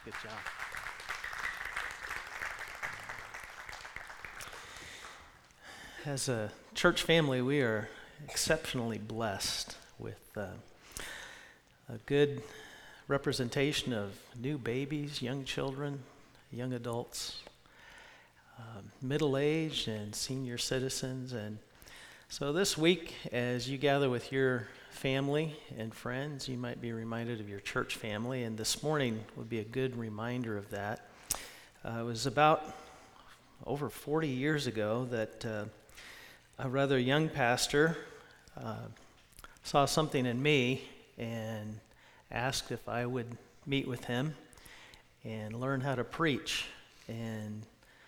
Good job. As a church family, we are exceptionally blessed with a good representation of new babies, young children, young adults, middle-aged and senior citizens. And so this week, as you gather with your family and friends, you might be reminded of your church family, and this morning would be a good reminder of that. It was about over 40 years ago that a rather young pastor saw something in me and asked if I would meet with him and learn how to preach, and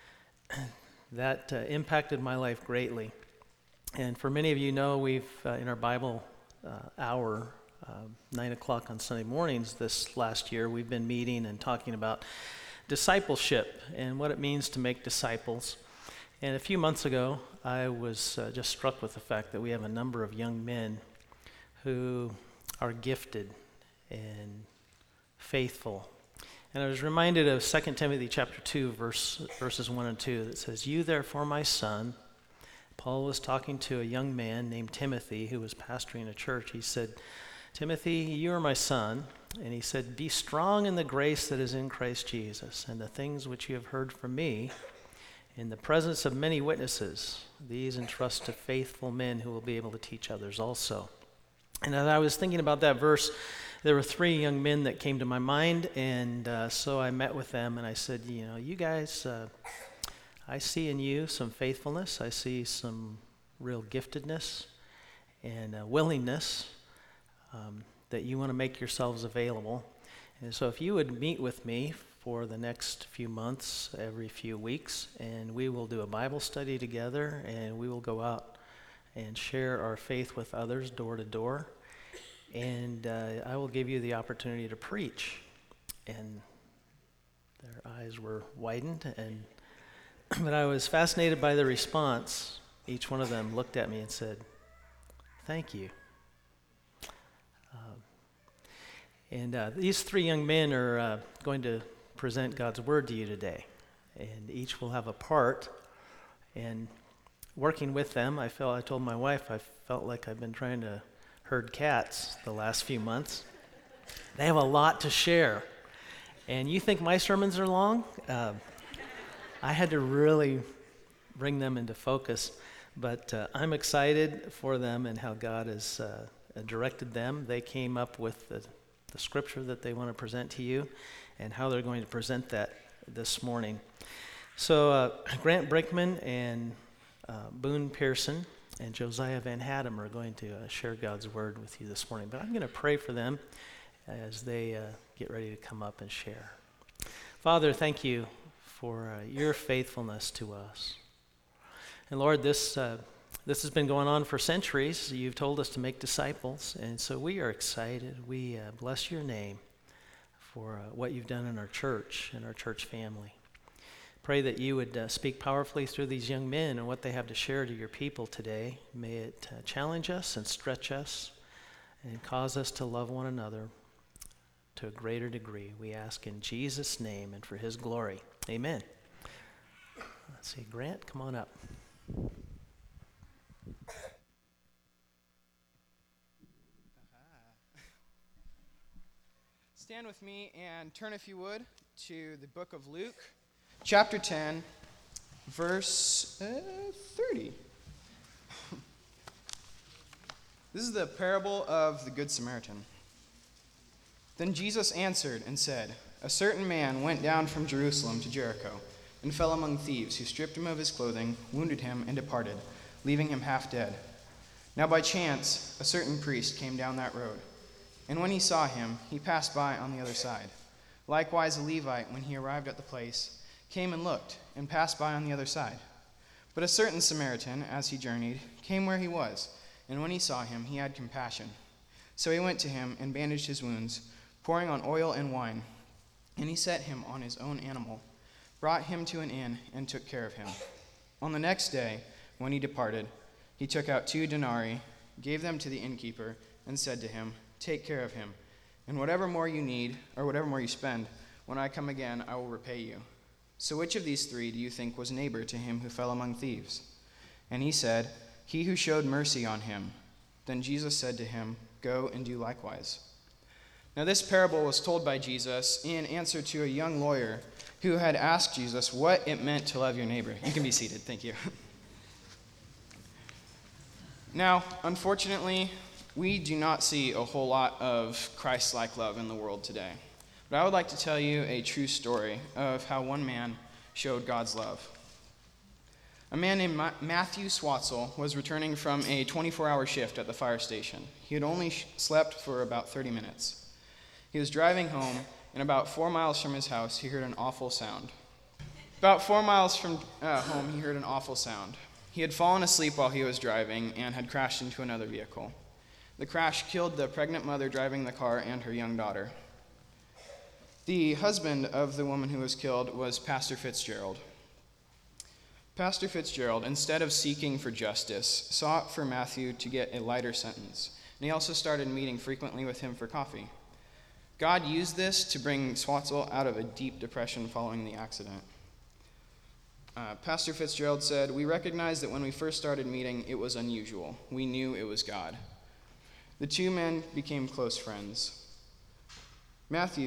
that impacted my life greatly. And for many of you know, we've in our Bible hour, 9 o'clock on Sunday mornings this last year, we've been meeting and talking about discipleship and what it means to make disciples. And a few months ago, I was just struck with the fact that we have a number of young men who are gifted and faithful. And I was reminded of 2 Timothy chapter 2, verses 1 and 2, that says, "You therefore, my son," Paul was talking to a young man named Timothy who was pastoring a church. He said, "Timothy, you are my son." And he said, "Be strong in the grace that is in Christ Jesus, and the things which you have heard from me, in the presence of many witnesses, these entrust to faithful men who will be able to teach others also." And as I was thinking about that verse, there were 3 young men that came to my mind, and so I met with them, and I said, you guys, I see in you some faithfulness. I see some real giftedness and willingness that you want to make yourselves available. And so if you would meet with me for the next few months, every few weeks, and we will do a Bible study together, and we will go out and share our faith with others door to door, and I will give you the opportunity to preach. And their eyes were widened, but I was fascinated by the response. Each one of them looked at me and said, "Thank you." These 3 young men are going to present God's Word to you today, and each will have a part. And working with them, I told my wife, I felt like I've been trying to herd cats the last few months. They have a lot to share. And you think my sermons are long? I had to really bring them into focus, but I'm excited for them and how God has directed them. They came up with the scripture that they want to present to you and how they're going to present that this morning. So Grant Brickman and Boone Pearson and Josiah Van Haddam are going to share God's Word with you this morning. But I'm going to pray for them as they get ready to come up and share. Father, thank you for your faithfulness to us. And Lord, this has been going on for centuries. You've told us to make disciples, and so we are excited. We bless your name for what you've done in our church and our church family. Pray that you would speak powerfully through these young men and what they have to share to your people today. May it challenge us and stretch us and cause us to love one another to a greater degree. We ask in Jesus' name and for his glory. Amen. Let's see, Grant, come on up. Stand with me and turn, if you would, to the book of Luke, chapter 10, verse 30. This is the parable of the Good Samaritan. Then Jesus answered and said, "A certain man went down from Jerusalem to Jericho and fell among thieves, who stripped him of his clothing, wounded him, and departed, leaving him half dead. Now by chance a certain priest came down that road, and when he saw him, he passed by on the other side. Likewise a Levite, when he arrived at the place, came and looked, and passed by on the other side. But a certain Samaritan, as he journeyed, came where he was, and when he saw him, he had compassion. So he went to him and bandaged his wounds, pouring on oil and wine. And he set him on his own animal, brought him to an inn, and took care of him. On the next day, when he departed, he took out 2 denarii, gave them to the innkeeper, and said to him, 'Take care of him, and whatever more you need, or whatever more you spend, When I come again, I will repay you. So which of these three do you think was neighbor to him who fell among thieves?" And he said, "He who showed mercy on him." Then Jesus said to him, "Go and do likewise." Now this parable was told by Jesus in answer to a young lawyer who had asked Jesus what it meant to love your neighbor. You can be seated, thank you. Now, unfortunately, we do not see a whole lot of Christ-like love in the world today. But I would like to tell you a true story of how one man showed God's love. A man named Matthew Swatzel was returning from a 24-hour shift at the fire station. He had only slept for about 30 minutes. He was driving home, and about 4 miles from his house, he heard an awful sound. About 4 miles from home, he heard an awful sound. He had fallen asleep while he was driving and had crashed into another vehicle. The crash killed the pregnant mother driving the car and her young daughter. The husband of the woman who was killed was Pastor Fitzgerald. Pastor Fitzgerald, instead of seeking for justice, sought for Matthew to get a lighter sentence, and he also started meeting frequently with him for coffee. God used this to bring Swatzel out of a deep depression following the accident. Pastor Fitzgerald said, "We recognized that when we first started meeting, it was unusual. We knew it was God." The two men became close friends. Matthew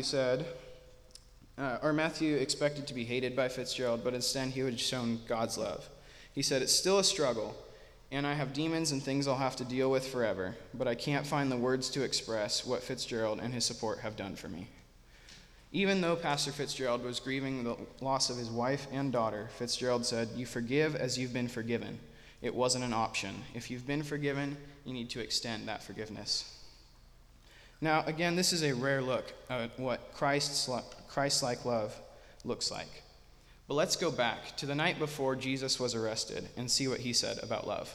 expected to be hated by Fitzgerald, but instead he had shown God's love. He said, "It's still a struggle, and I have demons and things I'll have to deal with forever, but I can't find the words to express what Fitzgerald and his support have done for me." Even though Pastor Fitzgerald was grieving the loss of his wife and daughter, Fitzgerald said, "You forgive as you've been forgiven. It wasn't an option. If you've been forgiven, you need to extend that forgiveness." Now, again, this is a rare look at what Christ-like love looks like. But let's go back to the night before Jesus was arrested and see what he said about love.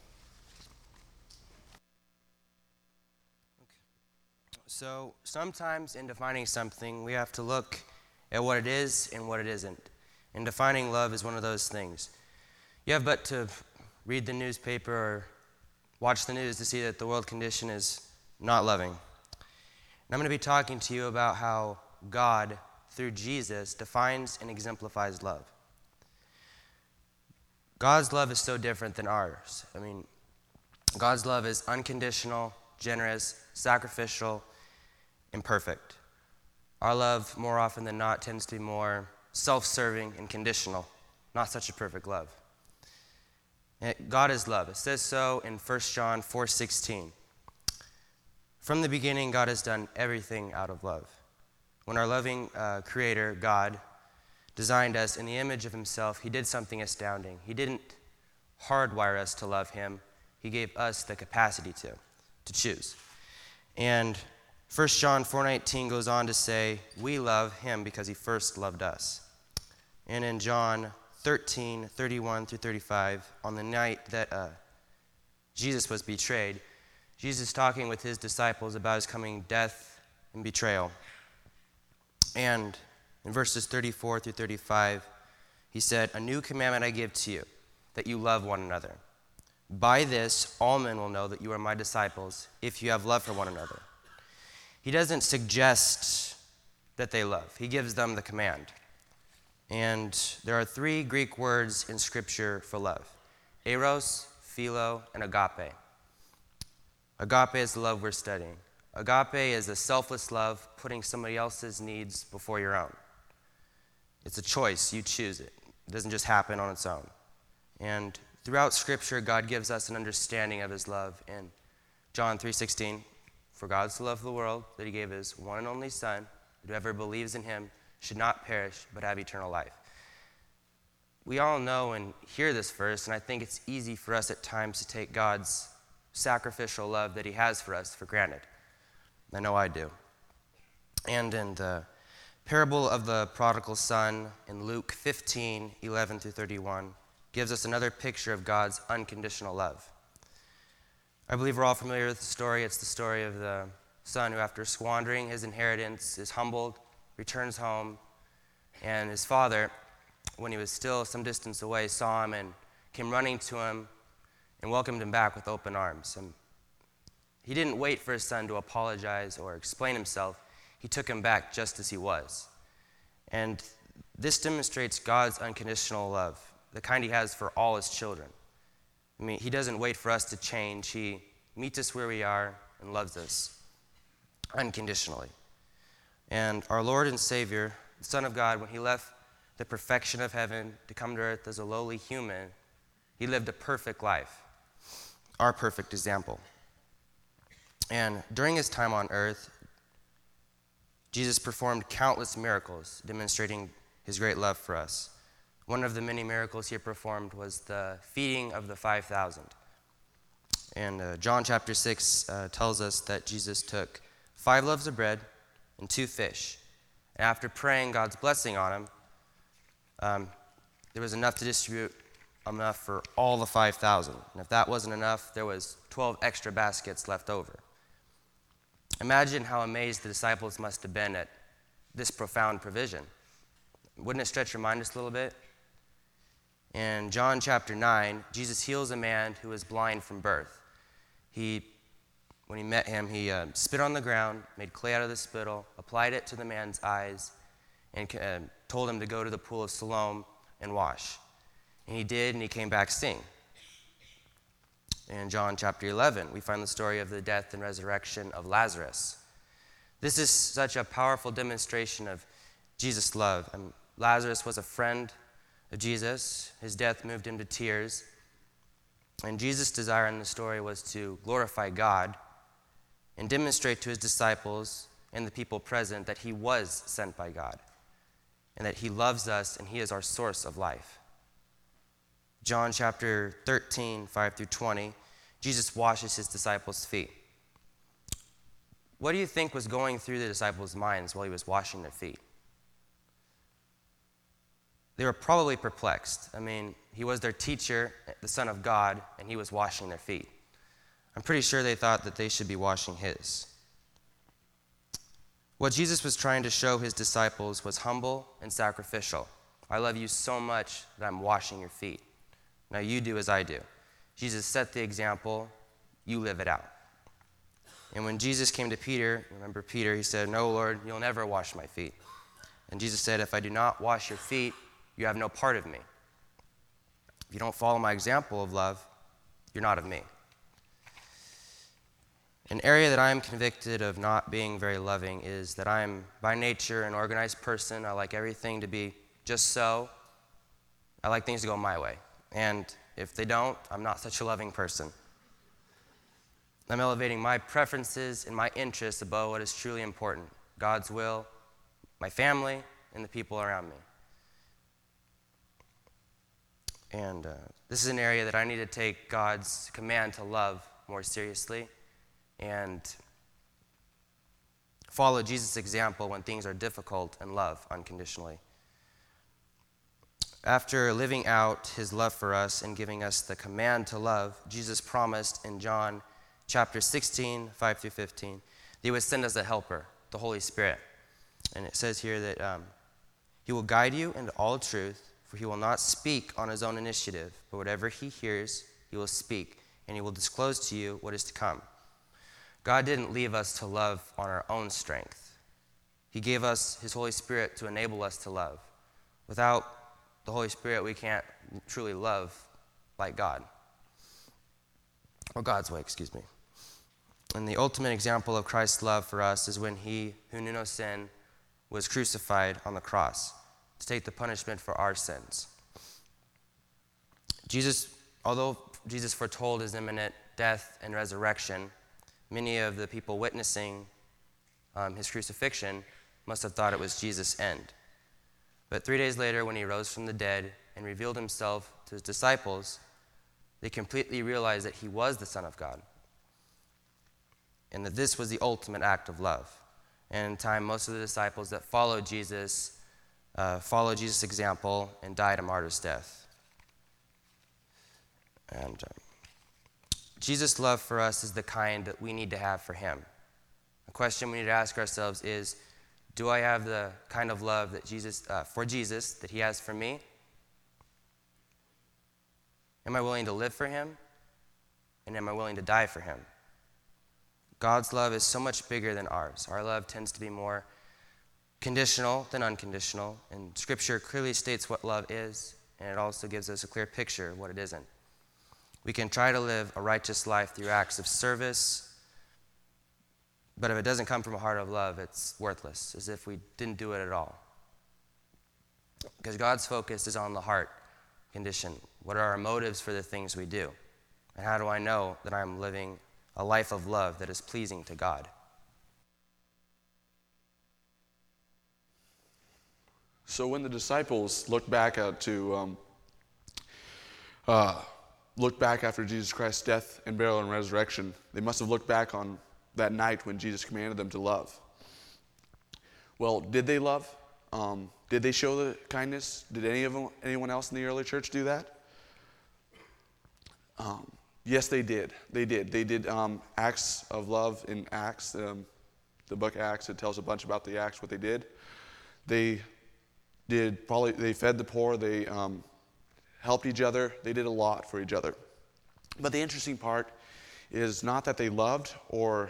So sometimes in defining something, we have to look at what it is and what it isn't. And defining love is one of those things. You have but to read the newspaper or watch the news to see that the world condition is not loving. And I'm going to be talking to you about how God, through Jesus, defines and exemplifies love. God's love is so different than ours. God's love is unconditional, generous, sacrificial, and perfect. Our love, more often than not, tends to be more self-serving and conditional, not such a perfect love. God is love. It says so in 1 John 4:16. From the beginning, God has done everything out of love. When our loving Creator, God, designed us in the image of himself, he did something astounding. He didn't hardwire us to love him. He gave us the capacity to choose. And 1 John 4:19 goes on to say, we love him because he first loved us. And in John 13:31-35, on the night that Jesus was betrayed, Jesus is talking with his disciples about his coming death and betrayal. And in verses 34-35, he said, "A new commandment I give to you, that you love one another. By this, all men will know that you are my disciples, if you have love for one another." He doesn't suggest that they love. He gives them the command. And there are 3 Greek words in Scripture for love: eros, philo, and agape. Agape is the love we're studying. Agape is a selfless love, putting somebody else's needs before your own. It's a choice. You choose it. It doesn't just happen on its own. And throughout Scripture, God gives us an understanding of his love. In John 3:16, "For God so loved the world that he gave his one and only Son, that whoever believes in him should not perish but have eternal life." We all know and hear this verse, and I think it's easy for us at times to take God's sacrificial love that he has for us for granted. I know I do. And in the parable of the prodigal son in Luke 15:11-31 gives us another picture of God's unconditional love. I believe we're all familiar with the story. It's the story of the son who, after squandering his inheritance, is humbled, returns home, and his father, when he was still some distance away, saw him and came running to him and welcomed him back with open arms. And he didn't wait for his son to apologize or explain himself. He took him back just as he was. And this demonstrates God's unconditional love, the kind he has for all his children. I mean, he doesn't wait for us to change. He meets us where we are and loves us unconditionally. And our Lord and Savior, the Son of God, when he left the perfection of heaven to come to earth as a lowly human, he lived a perfect life, our perfect example. And during his time on earth, Jesus performed countless miracles, demonstrating his great love for us. One of the many miracles he performed was the feeding of the 5,000. And John chapter 6 tells us that Jesus took 5 loaves of bread and 2 fish. And after praying God's blessing on him, there was enough to distribute, enough for all the 5,000. And if that wasn't enough, there was 12 extra baskets left over. Imagine how amazed the disciples must have been at this profound provision. Wouldn't it stretch your mind just a little bit? In John chapter 9, Jesus heals a man who was blind from birth. When he met him, he spit on the ground, made clay out of the spittle, applied it to the man's eyes, and told him to go to the pool of Siloam and wash. And he did, and he came back seeing. In John chapter 11, we find the story of the death and resurrection of Lazarus. This is such a powerful demonstration of Jesus' love. Lazarus was a friend of Jesus. His death moved him to tears. And Jesus' desire in the story was to glorify God and demonstrate to his disciples and the people present that he was sent by God and that he loves us and he is our source of life. John chapter 13, 5 through 20, Jesus washes his disciples' feet. What do you think was going through the disciples' minds while he was washing their feet? They were probably perplexed. I mean, he was their teacher, the Son of God, and he was washing their feet. I'm pretty sure they thought that they should be washing his. What Jesus was trying to show his disciples was humble and sacrificial. I love you so much that I'm washing your feet. Now you do as I do. Jesus set the example, you live it out. And when Jesus came to Peter, remember Peter, he said, "No, Lord, you'll never wash my feet." And Jesus said, "If I do not wash your feet, you have no part of me. If you don't follow my example of love, you're not of me." An area that I'm convicted of not being very loving is that I'm by nature an organized person. I like everything to be just so. I like things to go my way. And if they don't, I'm not such a loving person. I'm elevating my preferences and my interests above what is truly important: God's will, my family, and the people around me. And this is an area that I need to take God's command to love more seriously and follow Jesus' example when things are difficult and love unconditionally. After living out his love for us and giving us the command to love, Jesus promised in John chapter 16, 5 through 15, that he would send us a helper, the Holy Spirit. And it says here that he will guide you into all truth, for he will not speak on his own initiative, but whatever he hears, he will speak, and he will disclose to you what is to come. God didn't leave us to love on our own strength. He gave us his Holy Spirit to enable us to love. Without the Holy Spirit, we can't truly love like God. Or God's way, excuse me. And the ultimate example of Christ's love for us is when he, who knew no sin, was crucified on the cross to take the punishment for our sins. Although Jesus foretold his imminent death and resurrection, many of the people witnessing his crucifixion must have thought it was Jesus' end. But 3 days later, when he rose from the dead and revealed himself to his disciples, they completely realized that he was the Son of God and that this was the ultimate act of love. And in time, most of the disciples that followed Jesus' example and died a martyr's death. And Jesus' love for us is the kind that we need to have for him. The question we need to ask ourselves is, do I have the kind of love that for Jesus that he has for me? Am I willing to live for him? And am I willing to die for him? God's love is so much bigger than ours. Our love tends to be more conditional than unconditional, and Scripture clearly states what love is, and it also gives us a clear picture of what it isn't. We can try to live a righteous life through acts of service, but if it doesn't come from a heart of love, it's worthless, as if we didn't do it at all. Because God's focus is on the heart condition. What are our motives for the things we do? And how do I know that I'm living a life of love that is pleasing to God? So when the disciples look back after Jesus Christ's death and burial and resurrection, they must have looked back on that night when Jesus commanded them to love. Well, did they love? Did they show the kindness? Did anyone else in the early church do that? Yes, they did. They did acts of love in Acts. The book Acts, it tells a bunch about the Acts, what they did. They fed the poor. They helped each other. They did a lot for each other. But the interesting part is not that they loved or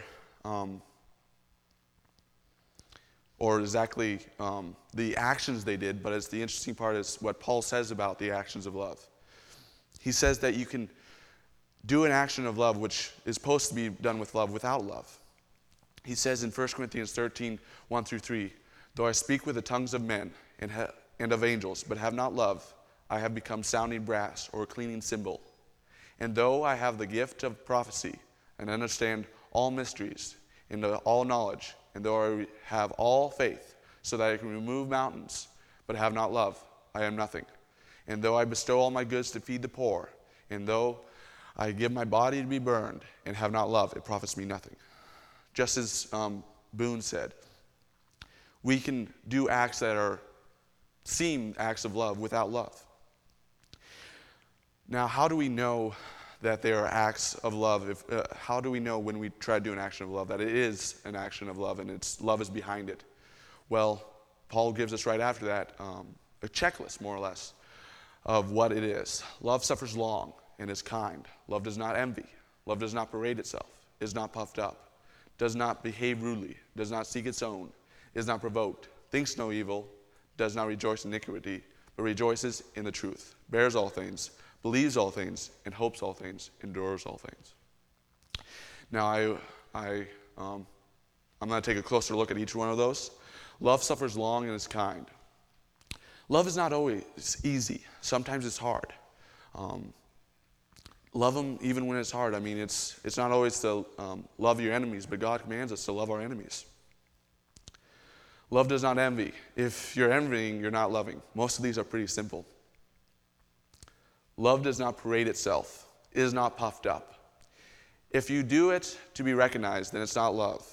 exactly the actions they did, but the interesting part is what Paul says about the actions of love. He says that you can do an action of love which is supposed to be done with love without love. He says in 1 Corinthians 13, 1 through 3, though I speak with the tongues of men and of angels, but have not love, I have become sounding brass or a clanging cymbal. And though I have the gift of prophecy and understand all mysteries and all knowledge, and though I have all faith so that I can remove mountains, but have not love, I am nothing. And though I bestow all my goods to feed the poor, and though I give my body to be burned and have not love, it profits me nothing. Just as Boone said, we can do acts that seem acts of love without love. Now, how do we know that they are acts of love? How do we know when we try to do an action of love that it is an action of love and love is behind it? Well, Paul gives us right after that a checklist, more or less, of what it is. Love suffers long and is kind. Love does not envy. Love does not parade itself, is not puffed up, does not behave rudely, does not seek its own, is not provoked, thinks no evil, does not rejoice in iniquity, but rejoices in the truth, bears all things, believes all things, and hopes all things, endures all things. Now, I'm going to take a closer look at each one of those. Love suffers long and is kind. Love is not always easy. Sometimes it's hard. Love them even when it's hard. I mean, it's not always to love your enemies, but God commands us to love our enemies. Love does not envy. If you're envying, you're not loving. Most of these are pretty simple. Love does not parade itself. It is not puffed up. If you do it to be recognized, then it's not love.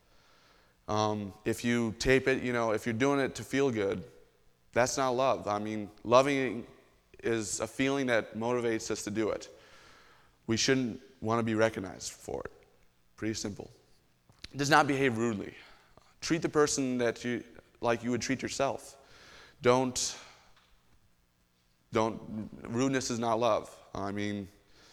If you tape it, if you're doing it to feel good, that's not love. I mean, loving is a feeling that motivates us to do it. We shouldn't want to be recognized for it. Pretty simple. It does not behave rudely. Treat the person like you would treat yourself. Rudeness is not love. I mean,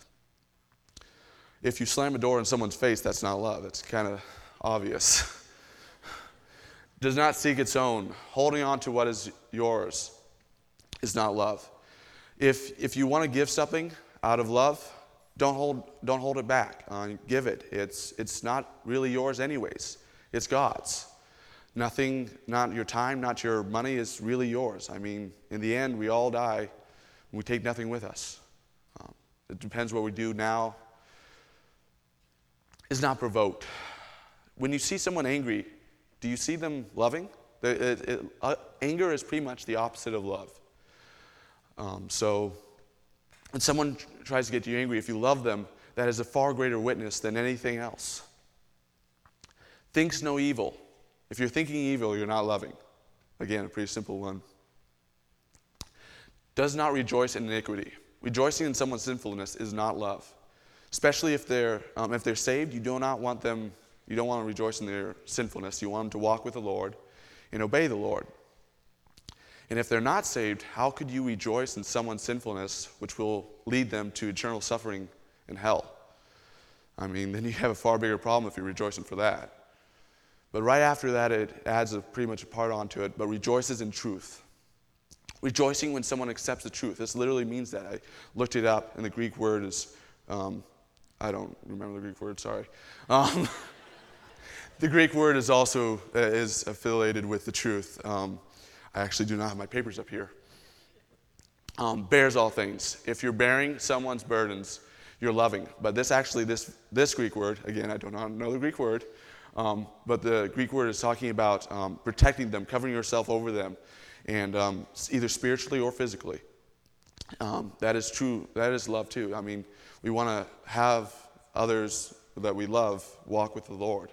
if you slam a door in someone's face, that's not love. It's kind of obvious. Does not seek its own. Holding on to what is yours is not love. If you want to give something out of love, don't hold it back. Give it. It's not really yours anyways. It's God's. Nothing, not your time, not your money, is really yours. I mean, in the end, we all die, and we take nothing with us. It depends what we do now. Is not provoked. When you see someone angry, do you see them loving? Anger is pretty much the opposite of love. So when someone tries to get you angry, if you love them, that is a far greater witness than anything else. Thinks no evil. If you're thinking evil, you're not loving. Again, a pretty simple one. Does not rejoice in iniquity. Rejoicing in someone's sinfulness is not love. Especially if they're saved, you don't want to rejoice in their sinfulness. You want them to walk with the Lord and obey the Lord. And if they're not saved, how could you rejoice in someone's sinfulness, which will lead them to eternal suffering in hell? I mean, then you have a far bigger problem if you're rejoicing for that. But right after that, it adds pretty much a part onto it, but rejoices in truth. Rejoicing when someone accepts the truth. This literally means that. I looked it up, and the Greek word is, I don't remember the Greek word, sorry. The Greek word is also is affiliated with the truth. I actually do not have my papers up here. Bears all things. If you're bearing someone's burdens, you're loving. But this Greek word, again, I do not know the Greek word, but the Greek word is talking about protecting them, covering yourself over them, and either spiritually or physically. That is true. That is love too. I mean, we want to have others that we love walk with the Lord.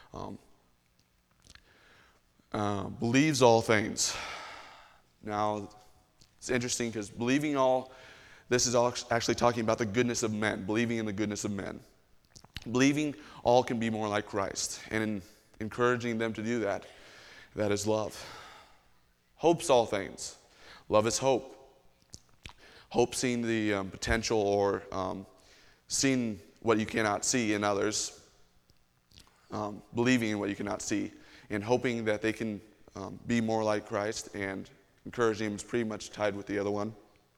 Believes all things. Now, it's interesting because this is all actually talking about the goodness of men, believing in the goodness of men. Believing all can be more like Christ, and in encouraging them to do that, that is love. Hopes all things. Love is hope. Hope seeing the potential or seeing what you cannot see in others. Believing in what you cannot see, and hoping that they can be more like Christ, and encouraging them is pretty much tied with the other one.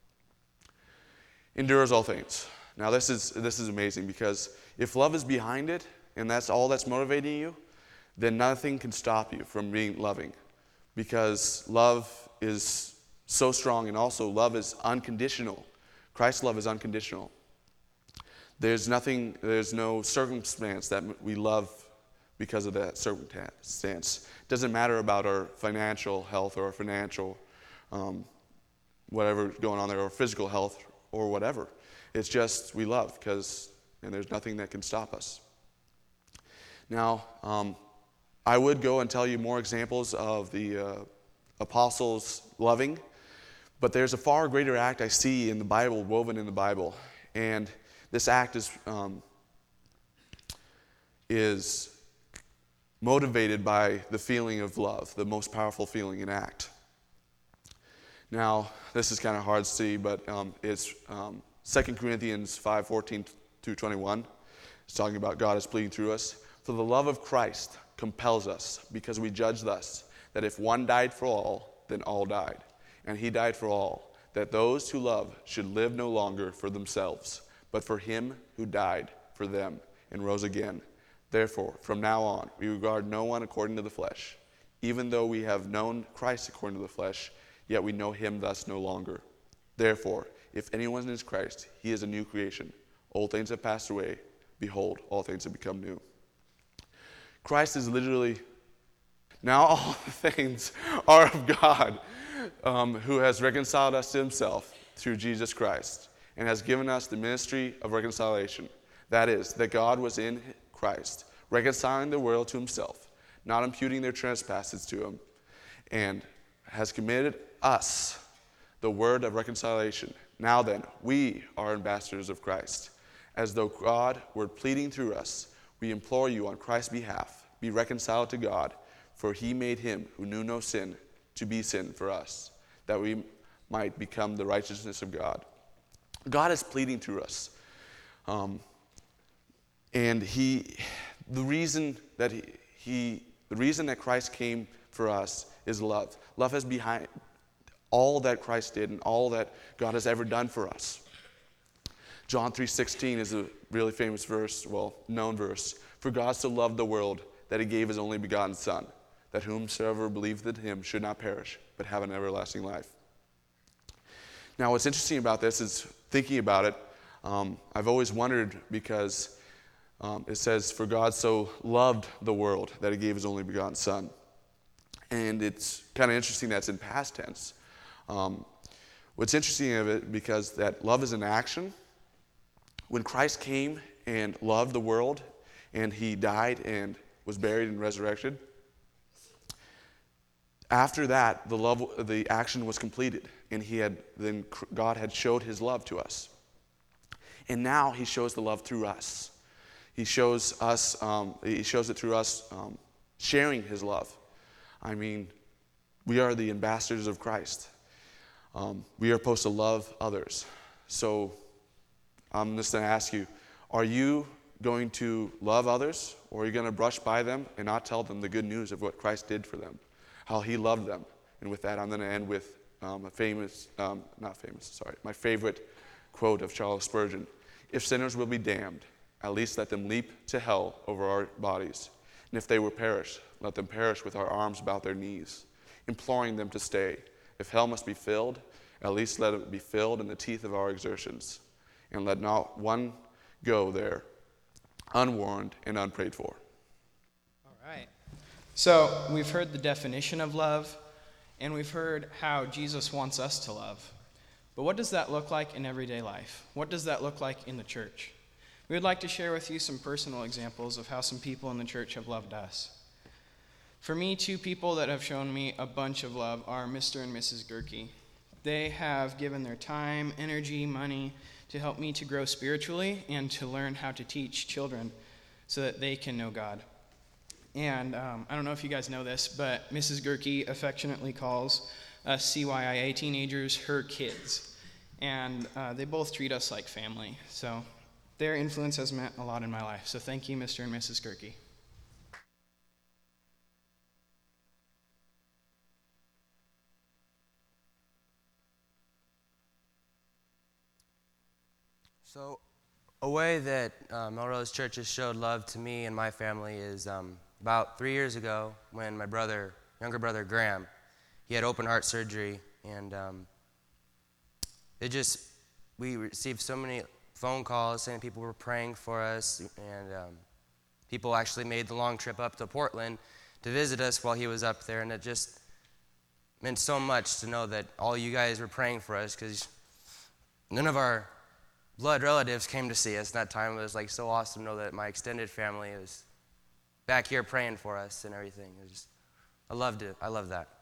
Endures all things. Now this is amazing, because if love is behind it, and that's all that's motivating you, then nothing can stop you from being loving, because love is so strong, and also love is unconditional. Christ's love is unconditional. There's no circumstance that we love because of that circumstance. It doesn't matter about our financial health or our financial whatever going on there, or physical health or whatever. It's just we love, and there's nothing that can stop us. Now, I would go and tell you more examples of the apostles loving, but there's a far greater act I see in the Bible, woven in the Bible, and this act is motivated by the feeling of love, the most powerful feeling in act. Now, this is kind of hard to see, but it's 2 Corinthians 5:14 through 21. It's talking about God is pleading through us. For the love of Christ compels us, because we judge thus, that if one died for all, then all died. And he died for all, that those who love should live no longer for themselves, but for him who died for them and rose again. Therefore, from now on, we regard no one according to the flesh. Even though we have known Christ according to the flesh, yet we know him thus no longer. Therefore, if anyone is Christ, he is a new creation. Old things have passed away. Behold, all things have become new. Christ is literally, now all things are of God, who has reconciled us to himself through Jesus Christ, and has given us the ministry of reconciliation. That is, that God was in Christ, reconciling the world to himself, not imputing their trespasses to him, and has committed us the word of reconciliation. Now then, we are ambassadors of Christ. As though God were pleading through us, we implore you on Christ's behalf, be reconciled to God, for he made him who knew no sin to be sin for us, that we might become the righteousness of God. God is pleading through us. And the reason that Christ came for us is love. Love is behind all that Christ did and all that God has ever done for us. John 3:16 is a really famous verse, known verse. For God so loved the world that he gave his only begotten Son, that whomsoever believeth in him should not perish, but have an everlasting life. Now, what's interesting about this is thinking about it. I've always wondered, because it says, for God so loved the world that he gave his only begotten Son. And it's kind of interesting that's in past tense. What's interesting of it, because that love is an action. When Christ came and loved the world, and he died and was buried and resurrected, after that, the action was completed, and then God had showed his love to us. And now he shows the love through us. He shows it through us sharing his love. I mean, we are the ambassadors of Christ. We are supposed to love others. So I'm just going to ask you, are you going to love others, or are you going to brush by them and not tell them the good news of what Christ did for them, how he loved them? And with that, I'm going to end with my favorite quote of Charles Spurgeon. If sinners will be damned, at least let them leap to hell over our bodies. And if they will perish, let them perish with our arms about their knees, imploring them to stay. If hell must be filled, at least let it be filled in the teeth of our exertions. And let not one go there unwarned and unprayed for. All right. So we've heard the definition of love, and we've heard how Jesus wants us to love. But what does that look like in everyday life? What does that look like in the church? We would like to share with you some personal examples of how some people in the church have loved us. For me, two people that have shown me a bunch of love are Mr. and Mrs. Gerke. They have given their time, energy, money to help me to grow spiritually and to learn how to teach children so that they can know God. And I don't know if you guys know this, but Mrs. Gerke affectionately calls us CYIA teenagers her kids. And they both treat us like family. So their influence has meant a lot in my life. So thank you, Mr. and Mrs. Gerke. So, a way that Melrose Church has showed love to me and my family is about 3 years ago when my younger brother Graham, he had open heart surgery, and we received so many phone calls saying people were praying for us, and people actually made the long trip up to Portland to visit us while he was up there, and it just meant so much to know that all you guys were praying for us, because none of our blood relatives came to see us that time. It was like so awesome to know that my extended family is back here praying for us and everything. I loved it. I love that.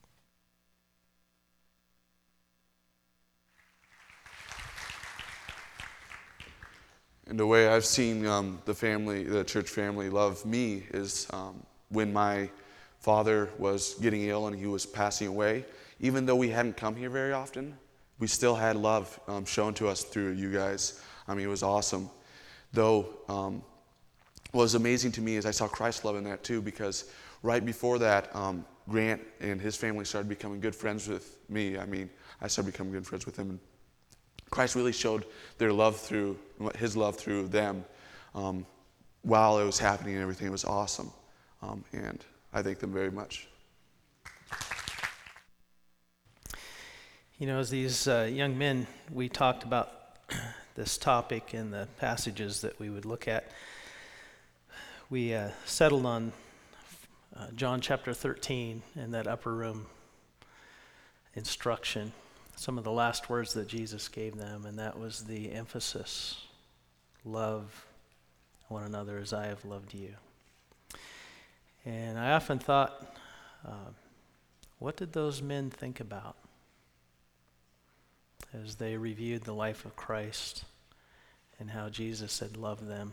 And the way I've seen the church family love me is when my father was getting ill and he was passing away. Even though we hadn't come here very often, we still had love shown to us through you guys. I mean, it was awesome. Though, what was amazing to me is I saw Christ's love in that too, because right before that, Grant and his family started becoming good friends with me. I mean, I started becoming good friends with him. And Christ really showed his love through them while it was happening and everything. It was awesome. And I thank them very much. You know, as these young men, we talked about this topic in the passages that we would look at. We settled on John chapter 13 and that upper room instruction, some of the last words that Jesus gave them, and that was the emphasis: love one another as I have loved you. And I often thought, what did those men think about as they reviewed the life of Christ and how Jesus had loved them?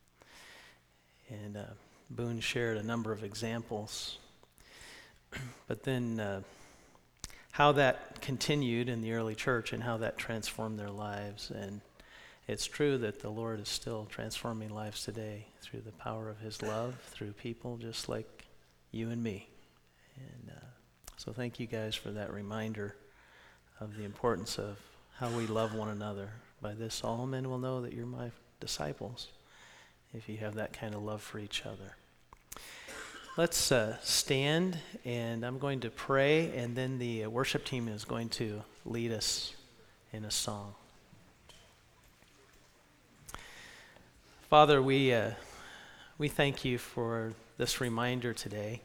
And Boone shared a number of examples. But then how that continued in the early church and how that transformed their lives. And it's true that the Lord is still transforming lives today through the power of his love, through people just like you and me. And so thank you guys for that reminder of the importance of how we love one another. By this, all men will know that you're my disciples, if you have that kind of love for each other. Let's stand, and I'm going to pray, and then the worship team is going to lead us in a song. Father, we thank you for this reminder today.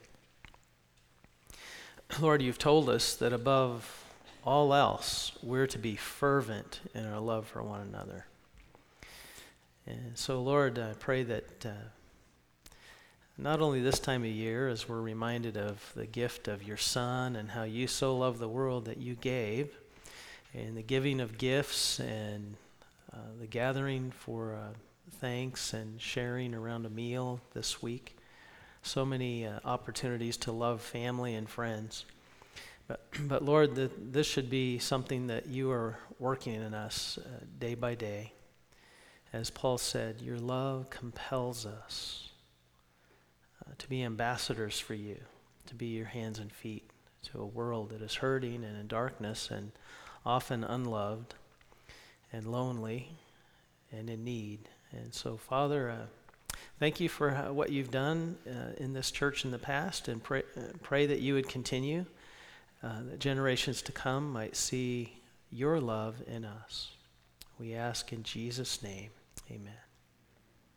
Lord, you've told us that above all else, we're to be fervent in our love for one another. And so, Lord, I pray that not only this time of year, as we're reminded of the gift of your Son and how you so loved the world that you gave, and the giving of gifts and the gathering for thanks and sharing around a meal this week, so many opportunities to love family and friends. But Lord, this should be something that you are working in us day by day. As Paul said, your love compels us to be ambassadors for you, to be your hands and feet to a world that is hurting and in darkness and often unloved and lonely and in need. And so, Father, thank you for what you've done in this church in the past, and pray that you would continue, that generations to come might see your love in us. We ask in Jesus' name, amen.